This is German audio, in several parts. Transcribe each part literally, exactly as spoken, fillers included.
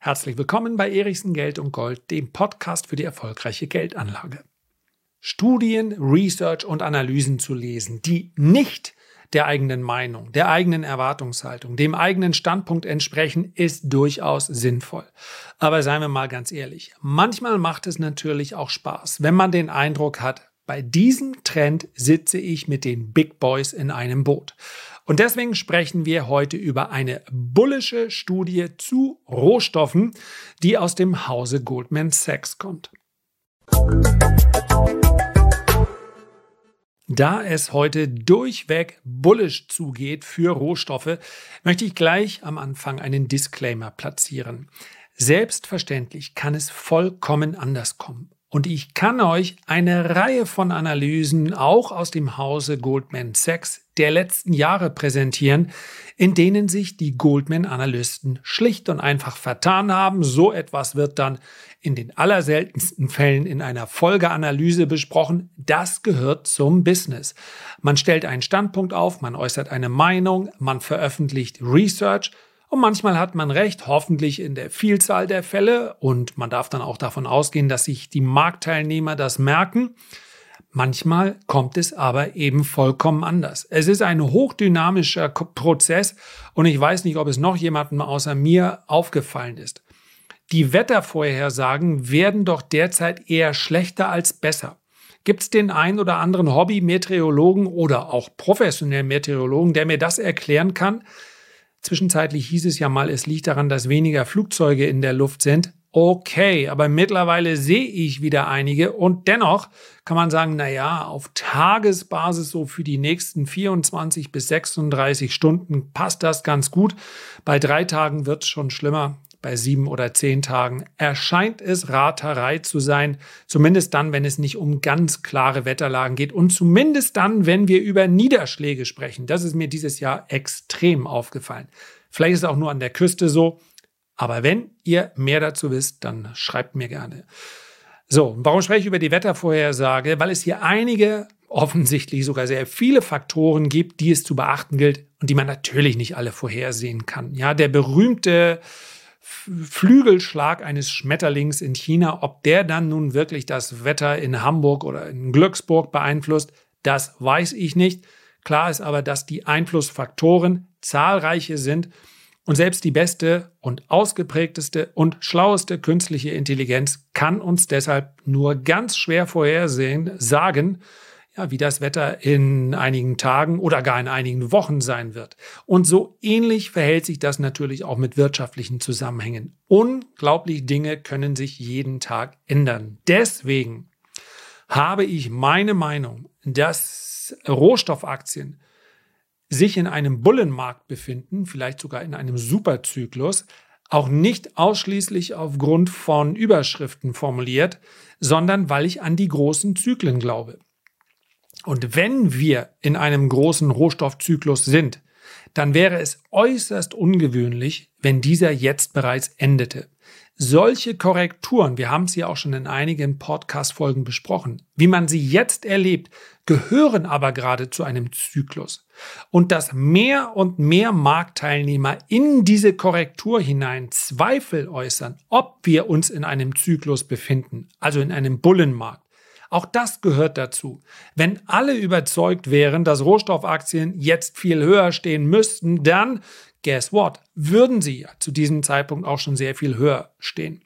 Herzlich willkommen bei Erichsen Geld und Gold, dem Podcast für die erfolgreiche Geldanlage. Studien, Research und Analysen zu lesen, die nicht der eigenen Meinung, der eigenen Erwartungshaltung, dem eigenen Standpunkt entsprechen, ist durchaus sinnvoll. Aber seien wir mal ganz ehrlich, manchmal macht es natürlich auch Spaß, wenn man den Eindruck hat, bei diesem Trend sitze ich mit den Big Boys in einem Boot. Und deswegen sprechen wir heute über eine bullische Studie zu Rohstoffen, die aus dem Hause Goldman Sachs kommt. Da es heute durchweg bullisch zugeht für Rohstoffe, möchte ich gleich am Anfang einen Disclaimer platzieren. Selbstverständlich kann es vollkommen anders kommen. Und ich kann euch eine Reihe von Analysen auch aus dem Hause Goldman Sachs der letzten Jahre präsentieren, in denen sich die Goldman-Analysten schlicht und einfach vertan haben. So etwas wird dann in den allerseltensten Fällen in einer Folgeanalyse besprochen. Das gehört zum Business. Man stellt einen Standpunkt auf, man äußert eine Meinung, man veröffentlicht Research. Und manchmal hat man recht, hoffentlich in der Vielzahl der Fälle. Und man darf dann auch davon ausgehen, dass sich die Marktteilnehmer das merken. Manchmal kommt es aber eben vollkommen anders. Es ist ein hochdynamischer Prozess und ich weiß nicht, ob es noch jemandem außer mir aufgefallen ist. Die Wettervorhersagen werden doch derzeit eher schlechter als besser. Gibt es den einen oder anderen Hobby-Meteorologen oder auch professionellen Meteorologen, der mir das erklären kann? Zwischenzeitlich hieß es ja mal, es liegt daran, dass weniger Flugzeuge in der Luft sind. Okay, aber mittlerweile sehe ich wieder einige und dennoch kann man sagen, naja, auf Tagesbasis so für die nächsten vierundzwanzig bis sechsunddreißig Stunden passt das ganz gut. Bei drei Tagen wird es schon schlimmer. Bei sieben oder zehn Tagen erscheint es Raterei zu sein, zumindest dann, wenn es nicht um ganz klare Wetterlagen geht und zumindest dann, wenn wir über Niederschläge sprechen. Das ist mir dieses Jahr extrem aufgefallen. Vielleicht ist es auch nur an der Küste so, aber wenn ihr mehr dazu wisst, dann schreibt mir gerne. So, warum spreche ich über die Wettervorhersage? Weil es hier einige, offensichtlich sogar sehr viele Faktoren gibt, die es zu beachten gilt und die man natürlich nicht alle vorhersehen kann. Ja, der berühmte Flügelschlag eines Schmetterlings in China, ob der dann nun wirklich das Wetter in Hamburg oder in Glücksburg beeinflusst, das weiß ich nicht. Klar ist aber, dass die Einflussfaktoren zahlreiche sind und selbst die beste und ausgeprägteste und schlaueste künstliche Intelligenz kann uns deshalb nur ganz schwer vorhersehen, sagen, ja, wie das Wetter in einigen Tagen oder gar in einigen Wochen sein wird. Und so ähnlich verhält sich das natürlich auch mit wirtschaftlichen Zusammenhängen. Unglaubliche Dinge können sich jeden Tag ändern. Deswegen habe ich meine Meinung, dass Rohstoffaktien sich in einem Bullenmarkt befinden, vielleicht sogar in einem Superzyklus, auch nicht ausschließlich aufgrund von Überschriften formuliert, sondern weil ich an die großen Zyklen glaube. Und wenn wir in einem großen Rohstoffzyklus sind, dann wäre es äußerst ungewöhnlich, wenn dieser jetzt bereits endete. Solche Korrekturen, wir haben es ja auch schon in einigen Podcast-Folgen besprochen, wie man sie jetzt erlebt, gehören aber gerade zu einem Zyklus. Und dass mehr und mehr Marktteilnehmer in diese Korrektur hinein Zweifel äußern, ob wir uns in einem Zyklus befinden, also in einem Bullenmarkt, auch das gehört dazu. Wenn alle überzeugt wären, dass Rohstoffaktien jetzt viel höher stehen müssten, dann, guess what, würden sie ja zu diesem Zeitpunkt auch schon sehr viel höher stehen.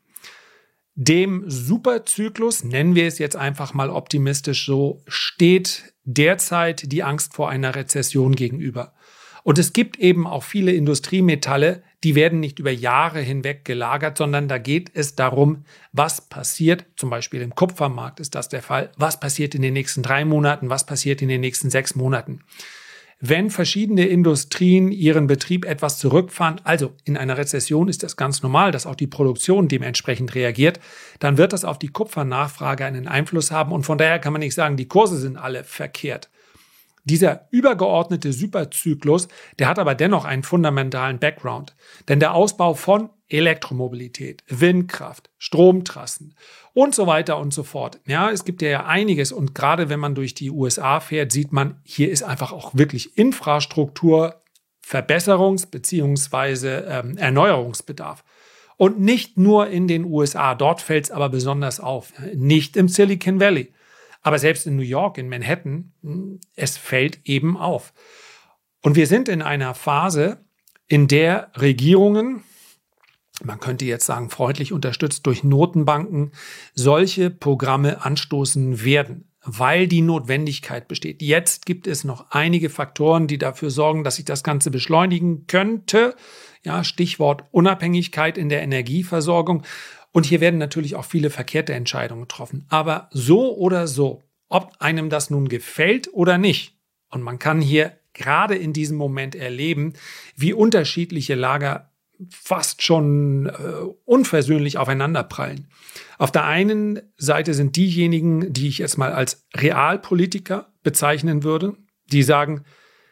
Dem Superzyklus, nennen wir es jetzt einfach mal optimistisch so, steht derzeit die Angst vor einer Rezession gegenüber. Und es gibt eben auch viele Industriemetalle, die werden nicht über Jahre hinweg gelagert, sondern da geht es darum, was passiert, zum Beispiel im Kupfermarkt ist das der Fall, was passiert in den nächsten drei Monaten, was passiert in den nächsten sechs Monaten. Wenn verschiedene Industrien ihren Betrieb etwas zurückfahren, also in einer Rezession ist das ganz normal, dass auch die Produktion dementsprechend reagiert, dann wird das auf die Kupfernachfrage einen Einfluss haben und von daher kann man nicht sagen, die Kurse sind alle verkehrt. Dieser übergeordnete Superzyklus, der hat aber dennoch einen fundamentalen Background. Denn der Ausbau von Elektromobilität, Windkraft, Stromtrassen und so weiter und so fort. Ja, es gibt ja einiges und gerade wenn man durch die U S A fährt, sieht man, hier ist einfach auch wirklich Infrastruktur, Verbesserungs- bzw. Ähm, Erneuerungsbedarf. Und nicht nur in den U S A, dort fällt es aber besonders auf. Nicht im Silicon Valley, aber selbst in New York, in Manhattan, es fällt eben auf. Und wir sind in einer Phase, in der Regierungen, man könnte jetzt sagen freundlich unterstützt durch Notenbanken, solche Programme anstoßen werden, weil die Notwendigkeit besteht. Jetzt gibt es noch einige Faktoren, die dafür sorgen, dass sich das Ganze beschleunigen könnte. Ja, Stichwort Unabhängigkeit in der Energieversorgung. Und hier werden natürlich auch viele verkehrte Entscheidungen getroffen. Aber so oder so, ob einem das nun gefällt oder nicht, und man kann hier gerade in diesem Moment erleben, wie unterschiedliche Lager fast schon äh, unversöhnlich aufeinanderprallen. Auf der einen Seite sind diejenigen, die ich jetzt mal als Realpolitiker bezeichnen würde, die sagen,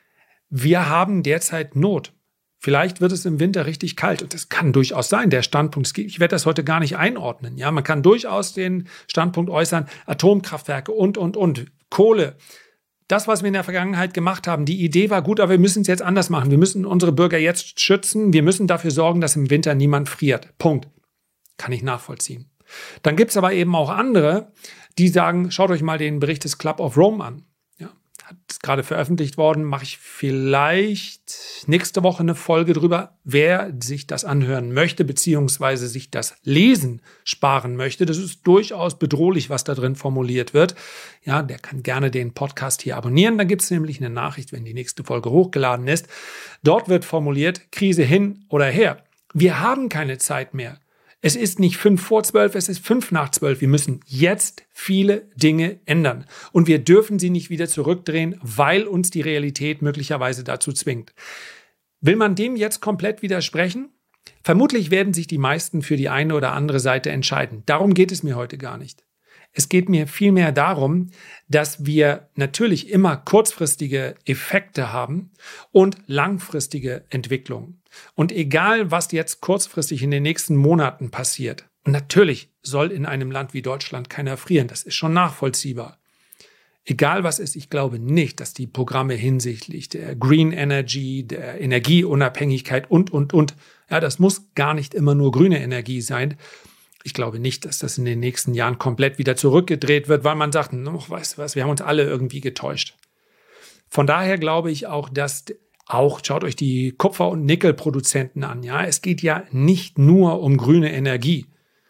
wir haben derzeit Not. Vielleicht wird es im Winter richtig kalt und das kann durchaus sein, der Standpunkt. Ich werde das heute gar nicht einordnen. Ja, man kann durchaus den Standpunkt äußern, Atomkraftwerke und, und, und, Kohle. Das, was wir in der Vergangenheit gemacht haben, die Idee war gut, aber wir müssen es jetzt anders machen. Wir müssen unsere Bürger jetzt schützen. Wir müssen dafür sorgen, dass im Winter niemand friert. Punkt. Kann ich nachvollziehen. Dann gibt es aber eben auch andere, die sagen, schaut euch mal den Bericht des Club of Rome an. Ja, hat gerade veröffentlicht worden, mache ich vielleicht nächste Woche eine Folge drüber. Wer sich das anhören möchte, beziehungsweise sich das Lesen sparen möchte, das ist durchaus bedrohlich, was da drin formuliert wird. Ja, der kann gerne den Podcast hier abonnieren. Da gibt es nämlich eine Nachricht, wenn die nächste Folge hochgeladen ist. Dort wird formuliert, Krise hin oder her. Wir haben keine Zeit mehr. Es ist nicht fünf vor zwölf, es ist fünf nach zwölf. Wir müssen jetzt viele Dinge ändern. Und wir dürfen sie nicht wieder zurückdrehen, weil uns die Realität möglicherweise dazu zwingt. Will man dem jetzt komplett widersprechen? Vermutlich werden sich die meisten für die eine oder andere Seite entscheiden. Darum geht es mir heute gar nicht. Es geht mir vielmehr darum, dass wir natürlich immer kurzfristige Effekte haben und langfristige Entwicklungen. Und egal, was jetzt kurzfristig in den nächsten Monaten passiert, und natürlich soll in einem Land wie Deutschland keiner frieren, das ist schon nachvollziehbar. Egal was ist, ich glaube nicht, dass die Programme hinsichtlich der Green Energy, der Energieunabhängigkeit und, und, und, ja, das muss gar nicht immer nur grüne Energie sein. Ich glaube nicht, dass das in den nächsten Jahren komplett wieder zurückgedreht wird, weil man sagt, oh, weißt du was, wir haben uns alle irgendwie getäuscht. Von daher glaube ich auch, dass auch, schaut euch die Kupfer- und Nickelproduzenten an. Ja, es geht ja nicht nur um grüne Energie.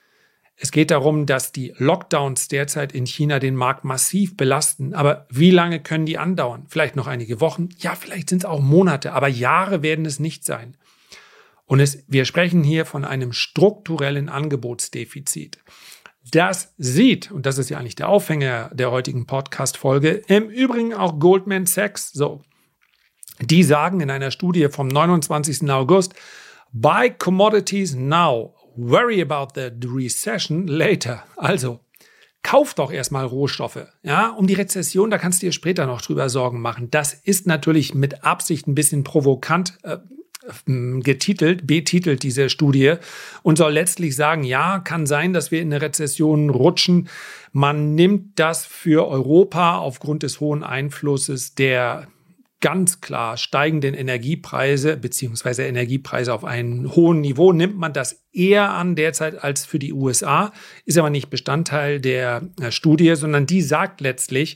Es geht darum, dass die Lockdowns derzeit in China den Markt massiv belasten. Aber wie lange können die andauern? Vielleicht noch einige Wochen? Ja, vielleicht sind es auch Monate, aber Jahre werden es nicht sein. Und es, wir sprechen hier von einem strukturellen Angebotsdefizit. Das sieht, und das ist ja eigentlich der Aufhänger der heutigen Podcast-Folge, im Übrigen auch Goldman Sachs so. Die sagen in einer Studie vom neunundzwanzigsten August, buy commodities now, worry about the recession later. Also, kauf doch erstmal Rohstoffe. Ja, um die Rezession, da kannst du dir später noch drüber Sorgen machen. Das ist natürlich mit Absicht ein bisschen provokant äh, getitelt, betitelt diese Studie und soll letztlich sagen, ja, kann sein, dass wir in eine Rezession rutschen. Man nimmt das für Europa aufgrund des hohen Einflusses der ganz klar steigenden Energiepreise beziehungsweise Energiepreise auf einem hohen Niveau, nimmt man das eher an derzeit als für die U S A, ist aber nicht Bestandteil der Studie, sondern die sagt letztlich,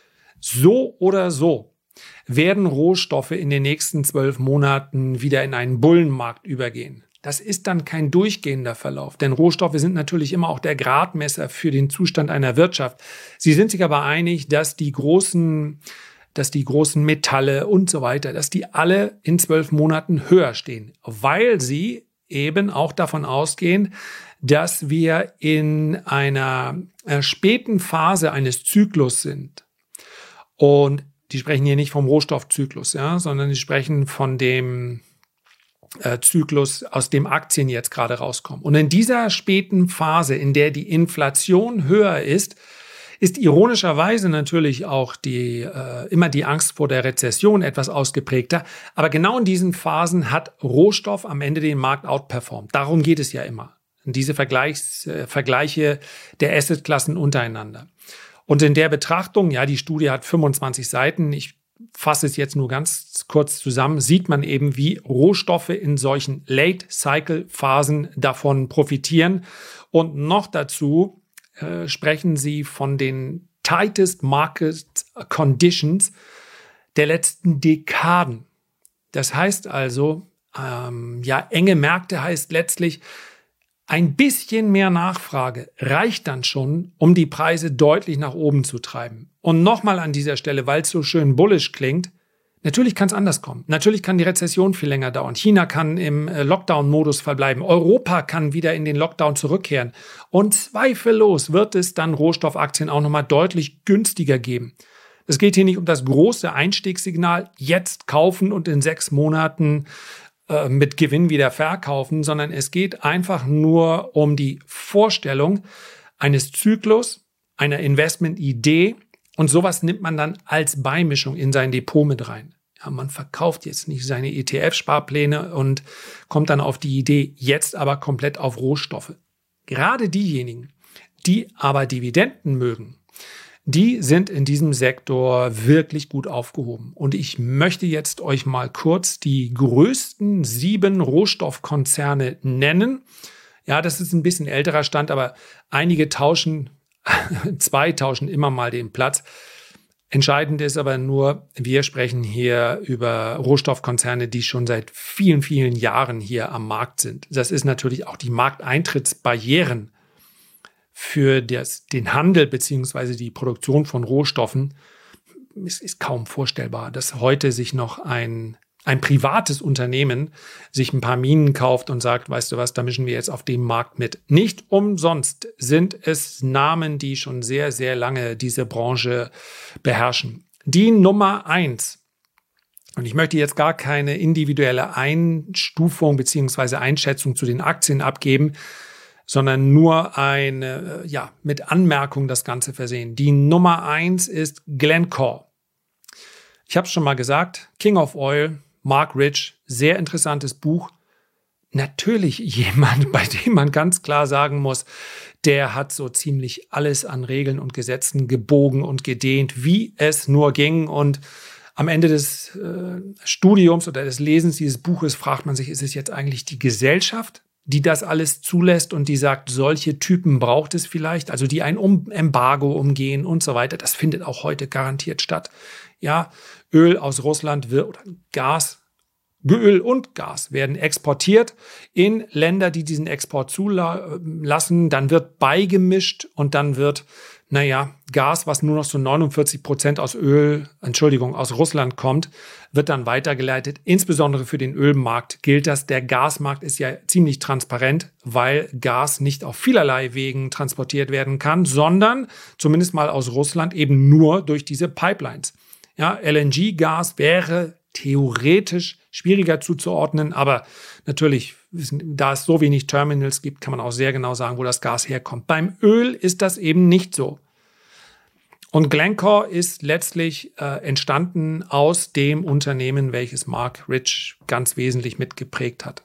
so oder so werden Rohstoffe in den nächsten zwölf Monaten wieder in einen Bullenmarkt übergehen. Das ist dann kein durchgehender Verlauf, denn Rohstoffe sind natürlich immer auch der Gradmesser für den Zustand einer Wirtschaft. Sie sind sich aber einig, dass die großen dass die großen Metalle und so weiter, dass die alle in zwölf Monaten höher stehen, weil sie eben auch davon ausgehen, dass wir in einer späten Phase eines Zyklus sind. Und die sprechen hier nicht vom Rohstoffzyklus, ja, sondern die sprechen von dem äh, Zyklus, aus dem Aktien jetzt gerade rauskommen. Und in dieser späten Phase, in der die Inflation höher ist, ist ironischerweise natürlich auch die, äh, immer die Angst vor der Rezession etwas ausgeprägter. Aber genau in diesen Phasen hat Rohstoff am Ende den Markt outperformt. Darum geht es ja immer. Diese Vergleichs, äh, Vergleiche der Assetklassen untereinander. Und in der Betrachtung, ja, die Studie hat fünfundzwanzig Seiten. Ich fasse es jetzt nur ganz kurz zusammen, sieht man eben, wie Rohstoffe in solchen Late-Cycle-Phasen davon profitieren. Und noch dazu äh, sprechen sie von den tightest Market Conditions der letzten Dekaden. Das heißt also, ähm, ja, enge Märkte heißt letztlich, ein bisschen mehr Nachfrage reicht dann schon, um die Preise deutlich nach oben zu treiben. Und nochmal an dieser Stelle, weil es so schön bullish klingt, natürlich kann es anders kommen. Natürlich kann die Rezession viel länger dauern. China kann im Lockdown-Modus verbleiben. Europa kann wieder in den Lockdown zurückkehren. Und zweifellos wird es dann Rohstoffaktien auch nochmal deutlich günstiger geben. Es geht hier nicht um das große Einstiegssignal, jetzt kaufen und in sechs Monaten äh, mit Gewinn wieder verkaufen, sondern es geht einfach nur um die Vorstellung eines Zyklus, einer Investmentidee, und sowas nimmt man dann als Beimischung in sein Depot mit rein. Ja, man verkauft jetzt nicht seine E T F-Sparpläne und kommt dann auf die Idee, jetzt aber komplett auf Rohstoffe. Gerade diejenigen, die aber Dividenden mögen, die sind in diesem Sektor wirklich gut aufgehoben. Und ich möchte jetzt euch mal kurz die größten sieben Rohstoffkonzerne nennen. Ja, das ist ein bisschen älterer Stand, aber einige tauschen, zwei tauschen immer mal den Platz. Entscheidend ist aber nur, wir sprechen hier über Rohstoffkonzerne, die schon seit vielen, vielen Jahren hier am Markt sind. Das ist natürlich auch die Markteintrittsbarrieren für das, den Handel bzw. die Produktion von Rohstoffen. Es ist kaum vorstellbar, dass heute sich noch ein, ein privates Unternehmen sich ein paar Minen kauft und sagt, weißt du was, da mischen wir jetzt auf dem Markt mit. Nicht umsonst sind es Namen, die schon sehr, sehr lange diese Branche beherrschen. Die Nummer eins. Und ich möchte jetzt gar keine individuelle Einstufung bzw. Einschätzung zu den Aktien abgeben, sondern nur eine, ja, mit Anmerkung das Ganze versehen. Die Nummer eins ist Glencore. Ich habe es schon mal gesagt, King of Oil, Mark Rich, sehr interessantes Buch. Natürlich jemand, bei dem man ganz klar sagen muss, der hat so ziemlich alles an Regeln und Gesetzen gebogen und gedehnt, wie es nur ging. Und am Ende des äh, Studiums oder des Lesens dieses Buches fragt man sich, ist es jetzt eigentlich die Gesellschaft, die das alles zulässt und die sagt, solche Typen braucht es vielleicht, also die ein um Embargo umgehen und so weiter. Das findet auch heute garantiert statt. Ja, Öl aus Russland wird, oder Gas, Öl und Gas werden exportiert in Länder, die diesen Export zulassen. Dann wird beigemischt und dann wird, naja, Gas, was nur noch so neunundvierzig Prozent aus Öl, Entschuldigung, aus Russland kommt, wird dann weitergeleitet. Insbesondere für den Ölmarkt gilt das. Der Gasmarkt ist ja ziemlich transparent, weil Gas nicht auf vielerlei Wegen transportiert werden kann, sondern zumindest mal aus Russland eben nur durch diese Pipelines. Ja, L N G-Gas wäre theoretisch schwieriger zuzuordnen, aber natürlich, da es so wenig Terminals gibt, kann man auch sehr genau sagen, wo das Gas herkommt. Beim Öl ist das eben nicht so. Und Glencore ist letztlich äh, entstanden aus dem Unternehmen, welches Mark Rich ganz wesentlich mitgeprägt hat.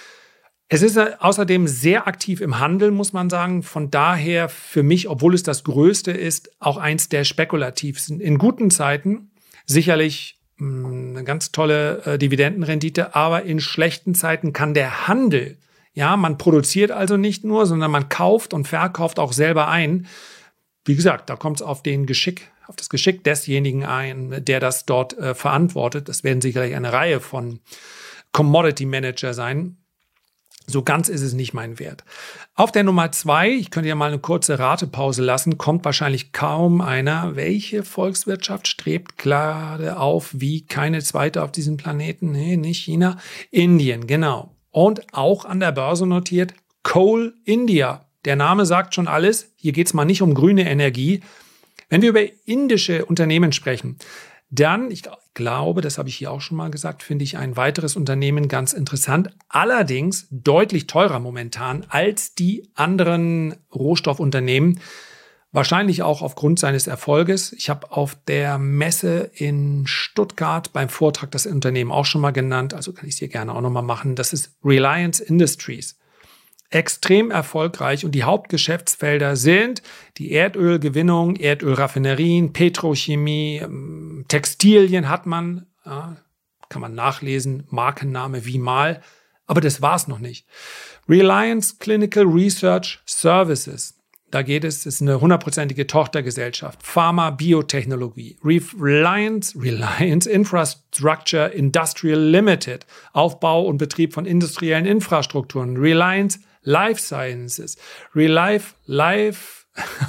Es ist äh, außerdem sehr aktiv im Handel, muss man sagen. Von daher für mich, obwohl es das Größte ist, auch eins der spekulativsten. In guten Zeiten sicherlich eine ganz tolle äh, Dividendenrendite, aber in schlechten Zeiten kann der Handel, ja, man produziert also nicht nur, sondern man kauft und verkauft auch selber ein. Wie gesagt, da kommt es auf den Geschick, auf das Geschick desjenigen ein, der das dort äh, verantwortet. Das werden sicherlich eine Reihe von Commodity Manager sein. So ganz ist es nicht mein Wert. Auf der Nummer zwei, ich könnte ja mal eine kurze Ratepause lassen, kommt wahrscheinlich kaum einer. Welche Volkswirtschaft strebt gerade auf wie keine zweite auf diesem Planeten? Nee, nicht China. Indien, genau. Und auch an der Börse notiert Coal India. Der Name sagt schon alles. Hier geht es mal nicht um grüne Energie. Wenn wir über indische Unternehmen sprechen, dann, ich glaube, das habe ich hier auch schon mal gesagt, finde ich ein weiteres Unternehmen ganz interessant. Allerdings deutlich teurer momentan als die anderen Rohstoffunternehmen. Wahrscheinlich auch aufgrund seines Erfolges. Ich habe auf der Messe in Stuttgart beim Vortrag das Unternehmen auch schon mal genannt. Also kann ich es hier gerne auch noch mal machen. Das ist Reliance Industries. extrem erfolgreich und die Hauptgeschäftsfelder sind die Erdölgewinnung, Erdölraffinerien, Petrochemie, Textilien hat man, ja, kann man nachlesen, Markenname wie mal, aber das war's noch nicht. Reliance Clinical Research Services, da geht es, ist eine hundertprozentige Tochtergesellschaft. Pharma, Biotechnologie. Reliance, Reliance Infrastructure Industrial Limited. Aufbau und Betrieb von industriellen Infrastrukturen. Reliance Life Sciences. Relife, Life,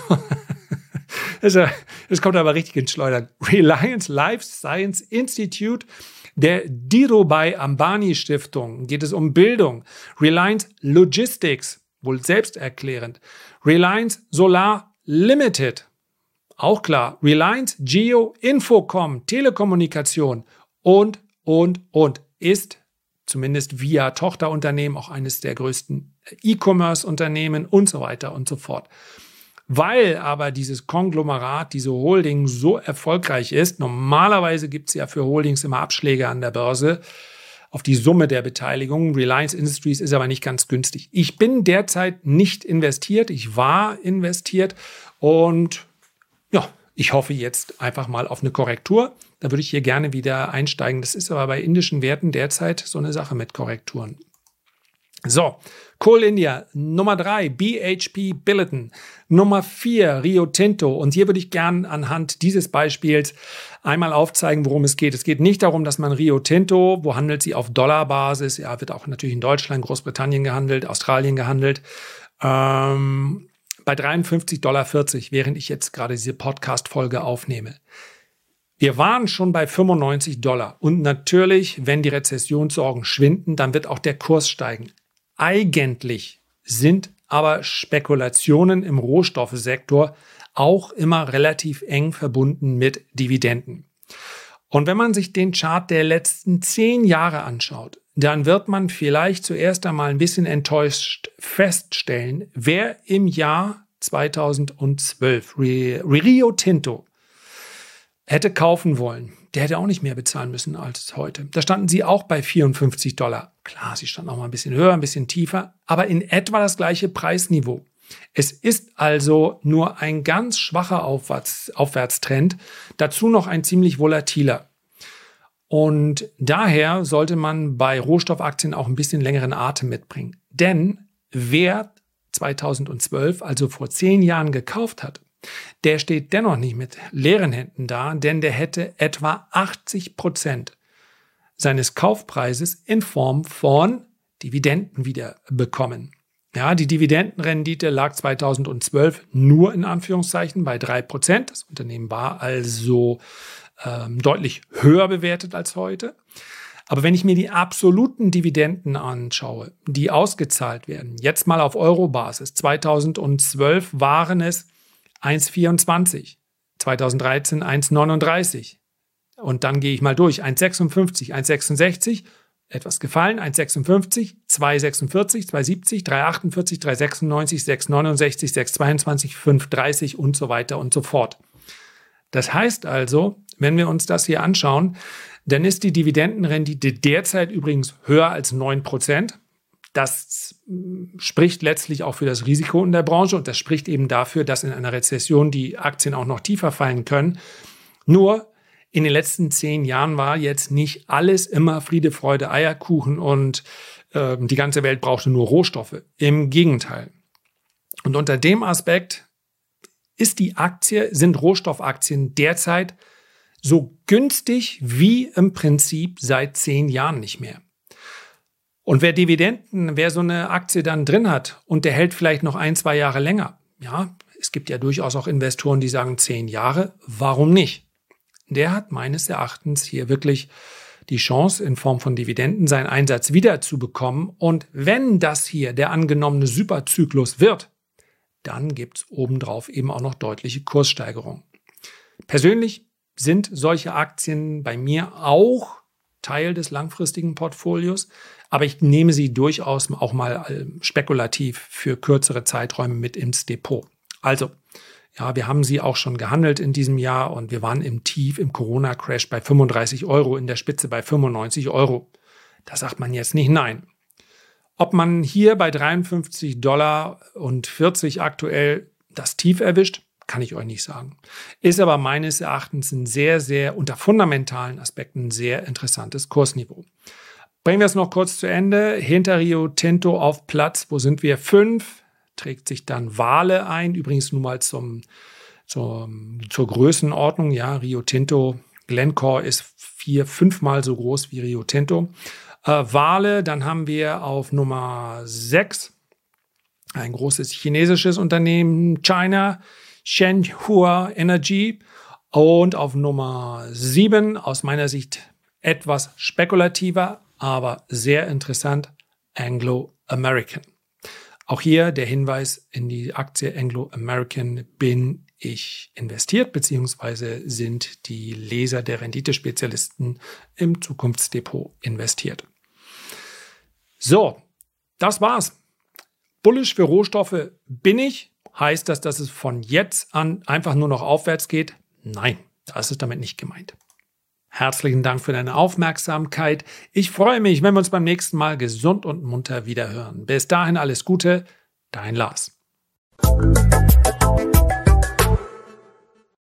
das kommt aber richtig ins Schleudern. Reliance Life Science Institute der Dhirubhai Ambani Stiftung. Geht es um Bildung. Reliance Logistics, wohl selbsterklärend. Reliance Solar Limited, auch klar. Reliance Geo Infocom, Telekommunikation und, und, und ist zumindest via Tochterunternehmen auch eines der größten E-Commerce-Unternehmen und so weiter und so fort. Weil aber dieses Konglomerat, diese Holding so erfolgreich ist, normalerweise gibt es ja für Holdings immer Abschläge an der Börse auf die Summe der Beteiligung. Reliance Industries ist aber nicht ganz günstig. Ich bin derzeit nicht investiert. Ich war investiert und ja, ich hoffe jetzt einfach mal auf eine Korrektur. Da würde ich hier gerne wieder einsteigen. Das ist aber bei indischen Werten derzeit so eine Sache mit Korrekturen. So, Coal India, Nummer drei, B H P Billiton, Nummer vier, Rio Tinto. Und hier würde ich gern anhand dieses Beispiels einmal aufzeigen, worum es geht. Es geht nicht darum, dass man Rio Tinto, wo handelt sie auf Dollarbasis, ja, wird auch natürlich in Deutschland, Großbritannien gehandelt, Australien gehandelt, ähm, bei dreiundfünfzig Komma vierzig Dollar, während ich jetzt gerade diese Podcast-Folge aufnehme. Wir waren schon bei fünfundneunzig Dollar. Und natürlich, wenn die Rezessionssorgen schwinden, dann wird auch der Kurs steigen. Eigentlich sind aber Spekulationen im Rohstoffsektor auch immer relativ eng verbunden mit Dividenden. Und wenn man sich den Chart der letzten zehn Jahre anschaut, dann wird man vielleicht zuerst einmal ein bisschen enttäuscht feststellen, wer im Jahr zweitausendzwölf Rio Tinto hätte kaufen wollen, der hätte auch nicht mehr bezahlen müssen als heute. Da standen sie auch bei vierundfünfzweißig Dollar. Klar, sie standen auch mal ein bisschen höher, ein bisschen tiefer, aber in etwa das gleiche Preisniveau. Es ist also nur ein ganz schwacher Aufwärts, Aufwärtstrend, dazu noch ein ziemlich volatiler. Und daher sollte man bei Rohstoffaktien auch ein bisschen längeren Atem mitbringen. Denn wer zweitausendzwölf, also vor zehn Jahren gekauft hat, der steht dennoch nicht mit leeren Händen da, denn der hätte etwa achtzig Prozent seines Kaufpreises in Form von Dividenden wieder bekommen. Ja, die Dividendenrendite lag zweitausendzwölf nur in Anführungszeichen bei drei Prozent. Das Unternehmen war also ähm, deutlich höher bewertet als heute. Aber wenn ich mir die absoluten Dividenden anschaue, die ausgezahlt werden, jetzt mal auf Euro-Basis, zweitausendzwölf waren es eins Komma vierundzwanzig, zweitausenddreizehn eins Komma neununddreißig und dann gehe ich mal durch, eins Komma sechsundfünfzig, eins Komma sechsundsechzig, etwas gefallen, eins Komma sechsundfünfzig, zwei Komma sechsundvierzig, zwei Komma siebzig, drei Komma achtundvierzig, drei Komma sechsundneunzig, sechs Komma neunundsechzig, sechs Komma zweiundzwanzig, fünf Komma dreißig und so weiter und so fort. Das heißt also, wenn wir uns das hier anschauen, dann ist die Dividendenrendite derzeit übrigens höher als neun Prozent. Das spricht letztlich auch für das Risiko in der Branche und das spricht eben dafür, dass in einer Rezession die Aktien auch noch tiefer fallen können. Nur in den letzten zehn Jahren war jetzt nicht alles immer Friede, Freude, Eierkuchen und äh, die ganze Welt brauchte nur Rohstoffe. Im Gegenteil. Und unter dem Aspekt ist die Aktie, sind Rohstoffaktien derzeit so günstig wie im Prinzip seit zehn Jahren nicht mehr. Und wer Dividenden, wer so eine Aktie dann drin hat und der hält vielleicht noch ein, zwei Jahre länger, ja, es gibt ja durchaus auch Investoren, die sagen zehn Jahre, warum nicht? Der hat meines Erachtens hier wirklich die Chance, in Form von Dividenden seinen Einsatz wiederzubekommen. Und wenn das hier der angenommene Superzyklus wird, dann gibt es obendrauf eben auch noch deutliche Kurssteigerungen. Persönlich sind solche Aktien bei mir auch Teil des langfristigen Portfolios, aber ich nehme sie durchaus auch mal spekulativ für kürzere Zeiträume mit ins Depot. Also, ja, wir haben sie auch schon gehandelt in diesem Jahr und wir waren im Tief, im Corona-Crash bei fünfunddreißig Euro, in der Spitze bei fünfundneunzig Euro. Da sagt man jetzt nicht nein. Ob man hier bei dreiundfünfzig Dollar und vierzig aktuell das Tief erwischt, kann ich euch nicht sagen. Ist aber meines Erachtens ein sehr, sehr unter fundamentalen Aspekten ein sehr interessantes Kursniveau. Bringen wir es noch kurz zu Ende. Hinter Rio Tinto auf Platz, wo sind wir? Fünf. Trägt sich dann Vale ein. Übrigens nur mal zum, zum, zur Größenordnung. Ja, Rio Tinto, Glencore ist vier, fünfmal so groß wie Rio Tinto. Äh, Vale, dann haben wir auf Nummer sechs ein großes chinesisches Unternehmen, China, Shenhua Energy. Und auf Nummer sieben, aus meiner Sicht etwas spekulativer, aber sehr interessant, Anglo American. Auch hier der Hinweis in die Aktie Anglo American bin ich investiert, beziehungsweise sind die Leser der Renditespezialisten im Zukunftsdepot investiert. So, das war's. Bullish für Rohstoffe bin ich. Heißt das, dass es von jetzt an einfach nur noch aufwärts geht? Nein, das ist damit nicht gemeint. Herzlichen Dank für deine Aufmerksamkeit. Ich freue mich, wenn wir uns beim nächsten Mal gesund und munter wiederhören. Bis dahin alles Gute, dein Lars.